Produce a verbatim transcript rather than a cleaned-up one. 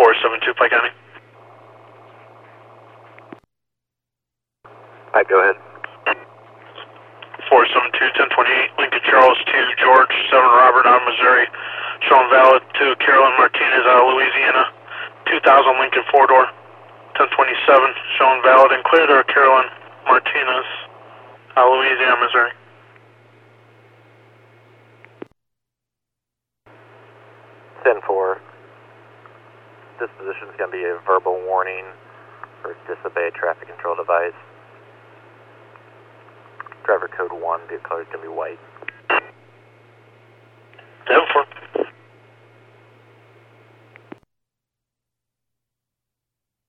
four seven two, Pike County. Alright, go ahead. four seven two, ten twenty-eight, Lincoln Charles to George, seven Robert out of Missouri, showing valid to Carolyn Martinez out of Louisiana, two thousand Lincoln four-door, ten twenty-seven, showing valid and clear to Carolyn Martinez out of Louisiana, Missouri. ten four, this position is going to be a verbal warning for disobey traffic control device. Driver code one, vehicle color is going to be white.